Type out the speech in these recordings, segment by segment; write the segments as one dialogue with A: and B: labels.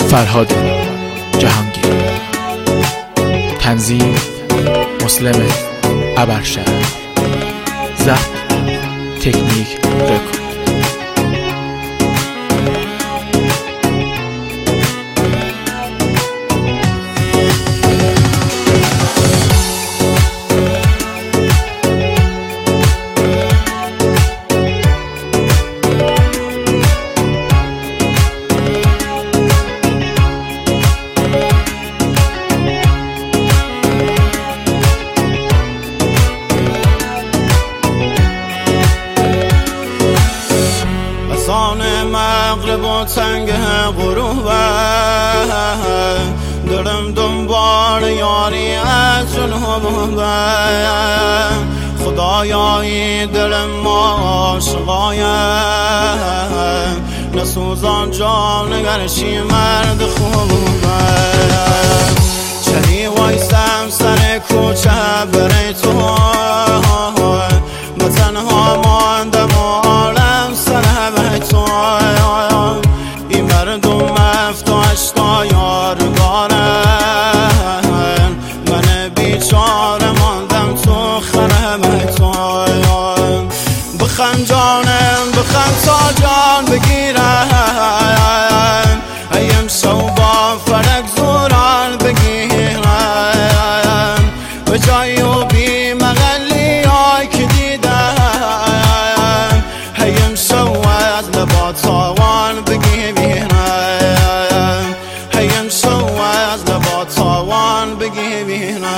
A: فرهاد جهانگیر. تنظیم مسلم ابرشهر. ضبط تکنیک رکورد.
B: مغرب و تنگ غروب دلم دنبال یاری از جنوب خدایایی دلم عاشقای نسوزان جان نگرشی مرد خوب چنی وایستم سر کوچه برای تو با تنها ماندم و عالم سر به تو این مردم افتاش تا یارگارن من بیچاره ماندم تو خرم تو بخند جانم بخند تا جان بگیرم ایم شو با فلک زوران بگیرم به جای و بی مغلی های که دیدم ایم شو از لبا تاوان بگیرم ایم شو از لبا تاوان بگیرم.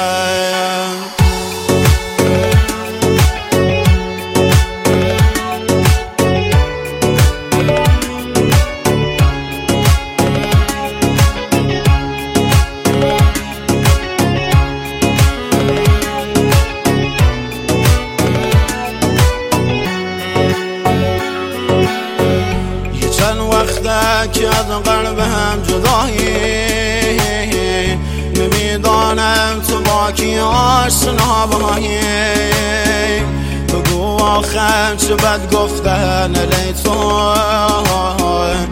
B: که از قلب هم جدایی نمیدانم تو با کی آشنا بایی بگو آخر چه بد گفتن علی تو